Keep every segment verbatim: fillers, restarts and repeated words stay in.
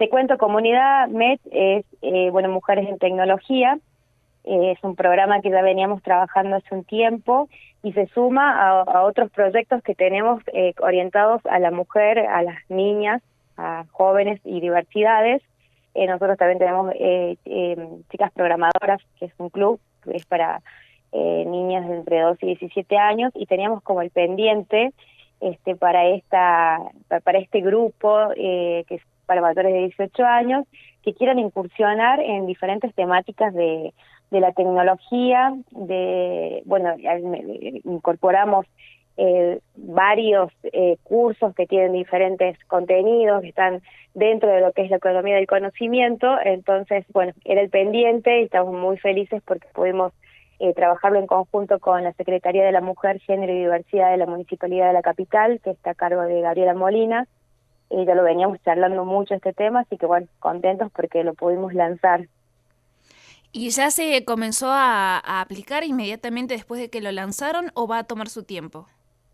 Te cuento, Comunidad M E T es, eh, bueno, Mujeres en Tecnología. Eh, es un programa que ya veníamos trabajando hace un tiempo y se suma a, a otros proyectos que tenemos eh, orientados a la mujer, a las niñas, a jóvenes y diversidades. Eh, nosotros también tenemos eh, eh, Chicas Programadoras, que es un club que es para eh, niñas de entre doce y diecisiete años, y teníamos como el pendiente este para esta para este grupo eh, que es para mayores de dieciocho años, que quieran incursionar en diferentes temáticas de, de la tecnología. De bueno, incorporamos eh, varios eh, cursos que tienen diferentes contenidos, que están dentro de lo que es la economía del conocimiento. Entonces, bueno, era el pendiente y estamos muy felices porque pudimos eh, trabajarlo en conjunto con la Secretaría de la Mujer, Género y Diversidad de la Municipalidad de la Capital, que está a cargo de Gabriela Molina. Y ya lo veníamos charlando mucho este tema, así que bueno, contentos porque lo pudimos lanzar. ¿Y ya se comenzó a, a aplicar inmediatamente después de que lo lanzaron o va a tomar su tiempo?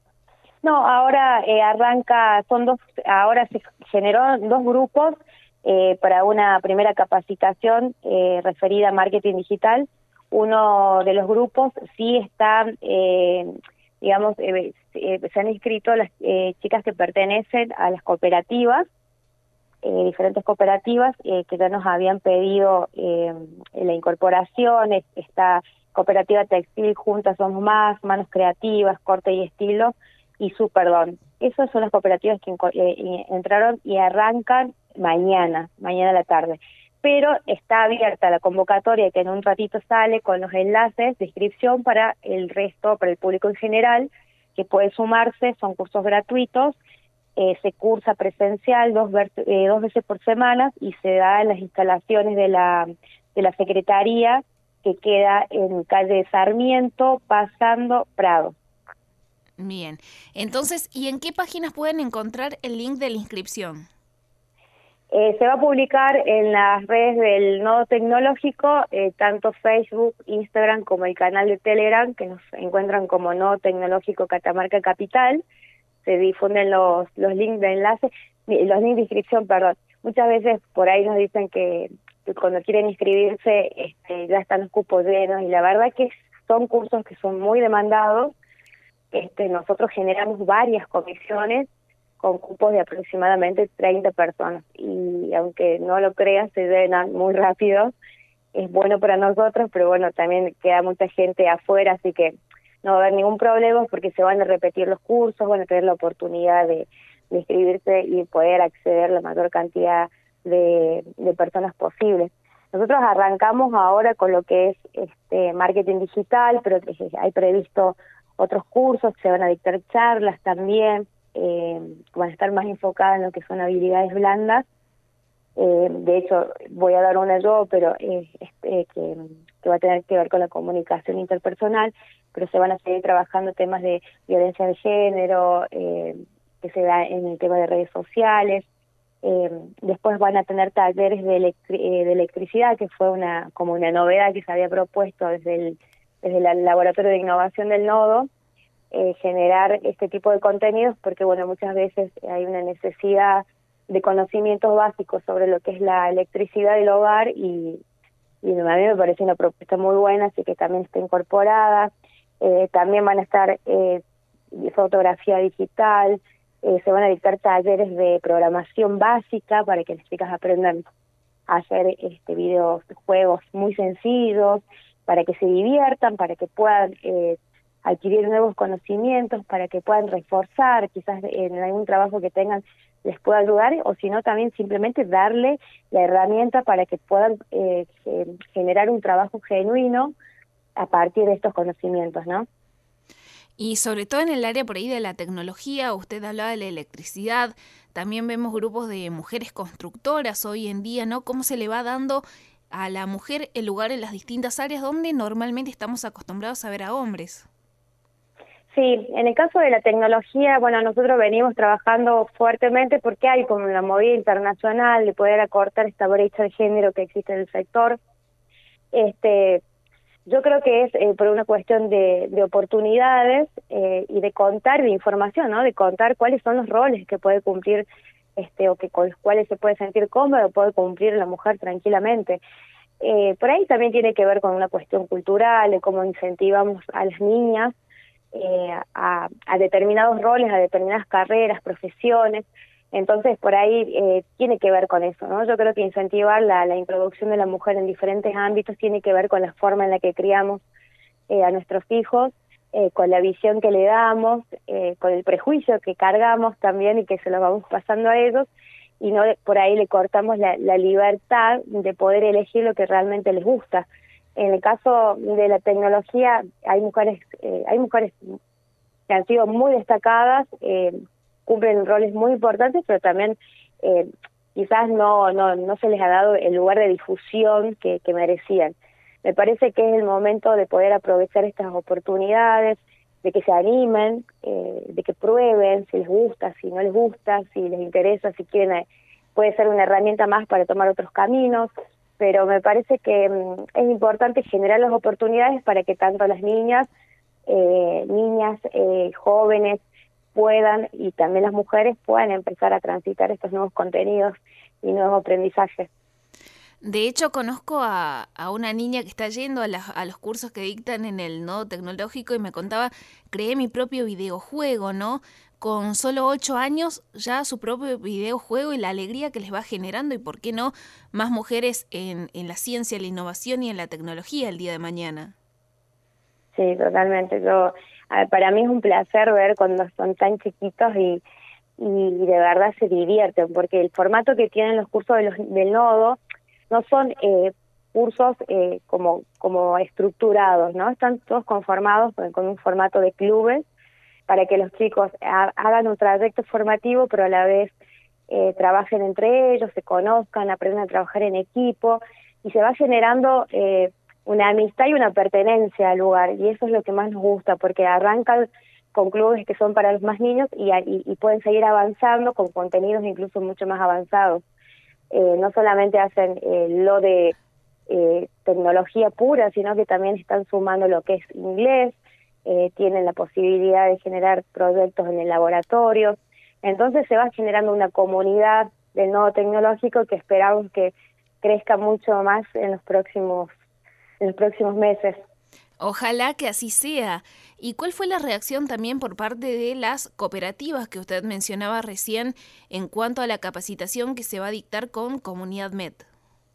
No, ahora eh, arranca, son dos, ahora se generó dos grupos eh, para una primera capacitación eh, referida a marketing digital. Uno de los grupos sí está, eh, digamos, eh, eh, se han inscrito las eh, chicas que pertenecen a las cooperativas, eh, diferentes cooperativas eh, que ya nos habían pedido eh, la incorporación. Esta cooperativa textil, Juntas Somos Más, Manos Creativas, Corte y Estilo y Superdón. Esas son las cooperativas que eh, entraron y arrancan mañana, mañana a la tarde. Pero está abierta la convocatoria que en un ratito sale con los enlaces de inscripción para el resto, para el público en general, que puede sumarse. Son cursos gratuitos. Eh, se cursa presencial dos, eh, dos veces por semana y se da en las instalaciones de la, de la Secretaría, que queda en calle Sarmiento, pasando Prado. Bien, entonces, ¿y en qué páginas pueden encontrar el link de la inscripción? Eh, se va a publicar en las redes del Nodo Tecnológico, eh, tanto Facebook, Instagram como el canal de Telegram, que nos encuentran como Nodo Tecnológico Catamarca Capital. Se difunden los, los links de enlace, los links de inscripción, perdón. Muchas veces por ahí nos dicen que, que cuando quieren inscribirse este, ya están los cupos llenos, y la verdad que son cursos que son muy demandados. Este, nosotros generamos varias comisiones con cupos de aproximadamente treinta personas, y aunque no lo creas, se llenan muy rápido. Es bueno para nosotros, pero bueno, también queda mucha gente afuera, así que no va a haber ningún problema porque se van a repetir los cursos, van a tener la oportunidad de, de inscribirse y poder acceder a la mayor cantidad de, de personas posibles. Nosotros arrancamos ahora con lo que es este marketing digital, pero hay previsto otros cursos, se van a dictar charlas también, eh, van a estar más enfocadas en lo que son habilidades blandas. Eh, de hecho, voy a dar una yo, pero eh, este, que, que va a tener que ver con la comunicación interpersonal, pero se van a seguir trabajando temas de violencia de género, eh, que se da en el tema de redes sociales. Eh, después van a tener talleres de, electri eh, de electricidad, que fue una como una novedad que se había propuesto desde el, desde el Laboratorio de Innovación del Nodo, eh, generar este tipo de contenidos, porque bueno, muchas veces hay una necesidad de conocimientos básicos sobre lo que es la electricidad del hogar, y, y a mí me parece una propuesta muy buena, así que también está incorporada. Eh, también van a estar eh, fotografía digital, eh, se van a dictar talleres de programación básica para que las chicas aprendan a hacer este videos, juegos muy sencillos, para que se diviertan, para que puedan eh, adquirir nuevos conocimientos, para que puedan reforzar, quizás en algún trabajo que tengan les pueda ayudar, o si no también simplemente darle la herramienta para que puedan eh, generar un trabajo genuino a partir de estos conocimientos, ¿no? Y sobre todo en el área por ahí de la tecnología, usted hablaba de la electricidad, también vemos grupos de mujeres constructoras hoy en día, ¿no? ¿Cómo se le va dando a la mujer el lugar en las distintas áreas donde normalmente estamos acostumbrados a ver a hombres? Sí, en el caso de la tecnología, bueno, nosotros venimos trabajando fuertemente porque hay como una movida internacional de poder acortar esta brecha de género que existe en el sector. Este, yo creo que es eh, por una cuestión de, de oportunidades eh, y de contar, de información, ¿no? De contar cuáles son los roles que puede cumplir este, o que con los cuales se puede sentir cómodo, puede cumplir la mujer tranquilamente. Eh, por ahí también tiene que ver con una cuestión cultural, de cómo incentivamos a las niñas eh, a, a determinados roles, a determinadas carreras, profesiones. Entonces, por ahí eh, tiene que ver con eso, ¿no? Yo creo que incentivar la, la introducción de la mujer en diferentes ámbitos tiene que ver con la forma en la que criamos eh, a nuestros hijos, eh, con la visión que le damos, eh, con el prejuicio que cargamos también y que se lo vamos pasando a ellos, y no por ahí le cortamos la, la libertad de poder elegir lo que realmente les gusta. En el caso de la tecnología, hay mujeres, eh, hay mujeres que han sido muy destacadas, eh, cumplen roles muy importantes, pero también eh, quizás no, no, no se les ha dado el lugar de difusión que, que merecían. Me parece que es el momento de poder aprovechar estas oportunidades, de que se animen, eh, de que prueben si les gusta, si no les gusta, si les interesa, si quieren, puede ser una herramienta más para tomar otros caminos, pero me parece que mm, es importante generar las oportunidades para que tanto las niñas, eh, niñas, eh, jóvenes puedan, y también las mujeres puedan empezar a transitar estos nuevos contenidos y nuevos aprendizajes. De hecho, conozco a, a una niña que está yendo a, la, a los cursos que dictan en el Nodo Tecnológico y me contaba, creé mi propio videojuego, ¿no? Con solo ocho años ya su propio videojuego y la alegría que les va generando y, ¿por qué no?, más mujeres en, en la ciencia, la innovación y en la tecnología el día de mañana. Sí, totalmente. Yo, a ver, para mí es un placer ver cuando son tan chiquitos y, y de verdad se divierten, porque el formato que tienen los cursos de los, del Nodo no son eh, cursos eh, como como estructurados, ¿no? Están todos conformados con, con un formato de clubes para que los chicos ha, hagan un trayecto formativo, pero a la vez eh, trabajen entre ellos, se conozcan, aprendan a trabajar en equipo, y se va generando eh, una amistad y una pertenencia al lugar, y eso es lo que más nos gusta, porque arrancan con clubes que son para los más niños y, y, y pueden seguir avanzando con contenidos incluso mucho más avanzados. Eh, no solamente hacen eh, lo de eh, tecnología pura, sino que también están sumando lo que es inglés, eh, tienen la posibilidad de generar proyectos en el laboratorio. Entonces se va generando una comunidad del Nodo Tecnológico que esperamos que crezca mucho más en los próximos, en los próximos meses. Ojalá que así sea. ¿Y cuál fue la reacción también por parte de las cooperativas que usted mencionaba recién en cuanto a la capacitación que se va a dictar con Comunidad M E T?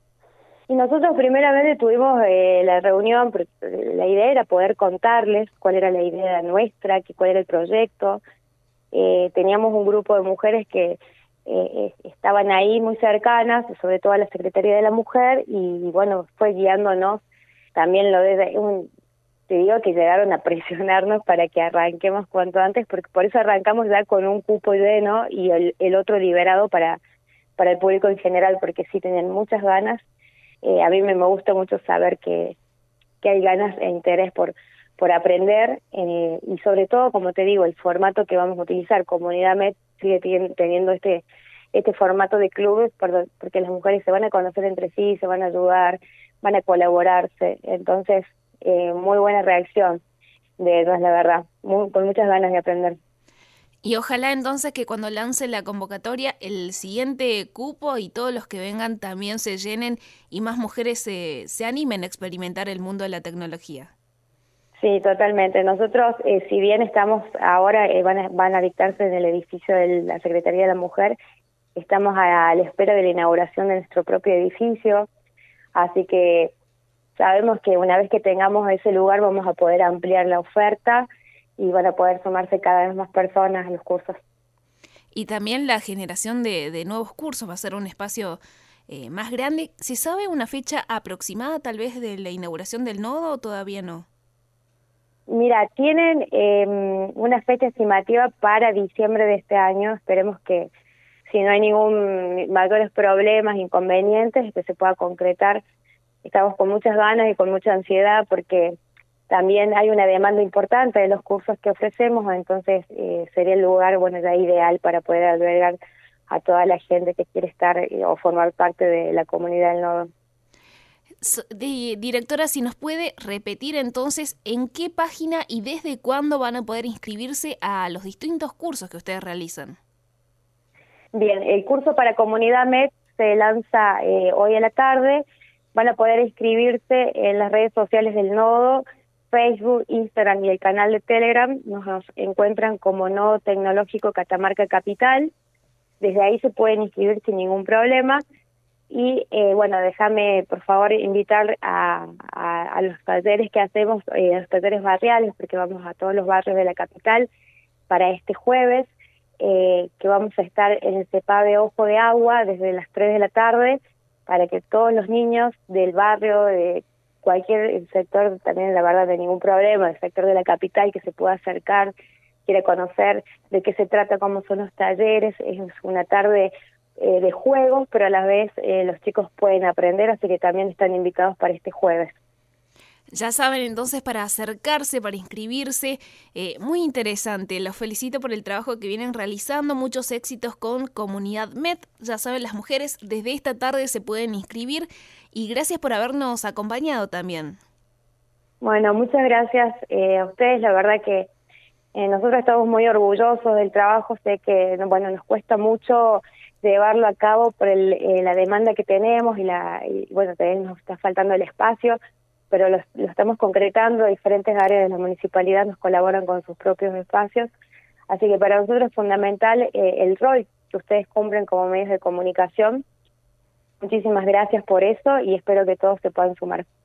Y nosotros primeramente tuvimos eh, la reunión, la idea era poder contarles cuál era la idea nuestra, que cuál era el proyecto. Eh, teníamos un grupo de mujeres que eh, estaban ahí muy cercanas, sobre todo a la Secretaría de la Mujer, y bueno, fue guiándonos también lo de un... Te digo que llegaron a presionarnos para que arranquemos cuanto antes, porque por eso arrancamos ya con un cupo lleno y el, el otro liberado para, para el público en general, porque sí tenían muchas ganas. Eh, a mí me, me gusta mucho saber que, que hay ganas e interés por, por aprender, eh, y sobre todo, como te digo, el formato que vamos a utilizar. Comunidad M E T sigue teniendo este, este formato de clubes, porque las mujeres se van a conocer entre sí, se van a ayudar, van a colaborarse. Entonces, Eh, muy buena reacción de ellos, la verdad, muy, con muchas ganas de aprender. Y ojalá entonces que cuando lance la convocatoria el siguiente cupo y todos los que vengan también se llenen y más mujeres se, se animen a experimentar el mundo de la tecnología. Sí, totalmente. Nosotros, eh, si bien estamos ahora, eh, van, a, van a dictarse en el edificio de la Secretaría de la Mujer, estamos a, a la espera de la inauguración de nuestro propio edificio, así que sabemos que una vez que tengamos ese lugar vamos a poder ampliar la oferta y van a poder sumarse cada vez más personas a los cursos. Y también la generación de, de nuevos cursos va a ser un espacio eh, más grande. ¿Se sabe una fecha aproximada tal vez de la inauguración del nodo o todavía no? Mira, tienen eh, una fecha estimativa para diciembre de este año. Esperemos que si no hay ningún mayores problemas, inconvenientes, que se pueda concretar. Estamos con muchas ganas y con mucha ansiedad porque también hay una demanda importante de los cursos que ofrecemos, entonces eh, sería el lugar bueno ya ideal para poder albergar a toda la gente que quiere estar eh, o formar parte de la comunidad del Nodo. De, directora, si nos puede repetir entonces en qué página y desde cuándo van a poder inscribirse a los distintos cursos que ustedes realizan. Bien, el curso para Comunidad M E T se lanza eh, hoy a la tarde. Van a poder inscribirse en las redes sociales del Nodo, Facebook, Instagram y el canal de Telegram. Nos encuentran como Nodo Tecnológico Catamarca Capital. Desde ahí se pueden inscribir sin ningún problema. Y eh, bueno, déjame por favor invitar a, a, a los talleres que hacemos, eh, los talleres barriales, porque vamos a todos los barrios de la capital para este jueves, eh, que vamos a estar en el CEPAVE Ojo de Agua desde las tres de la tarde, para que todos los niños del barrio, de cualquier sector, también la verdad de ningún problema, del sector de la capital, que se pueda acercar, quiera conocer de qué se trata, cómo son los talleres. Es una tarde eh, de juegos, pero a la vez eh, los chicos pueden aprender, así que también están invitados para este jueves. Ya saben entonces para acercarse, para inscribirse, eh, muy interesante. Los felicito por el trabajo que vienen realizando, muchos éxitos con Comunidad M E T. Ya saben, las mujeres desde esta tarde se pueden inscribir y gracias por habernos acompañado también. Bueno, muchas gracias eh, a ustedes, la verdad que eh, nosotros estamos muy orgullosos del trabajo, sé que bueno nos cuesta mucho llevarlo a cabo por el, eh, la demanda que tenemos y, la, y bueno, también nos está faltando el espacio, pero lo, lo estamos concretando. Diferentes áreas de la municipalidad nos colaboran con sus propios espacios, así que para nosotros es fundamental eh, el rol que ustedes cumplen como medios de comunicación. Muchísimas gracias por eso y espero que todos se puedan sumar.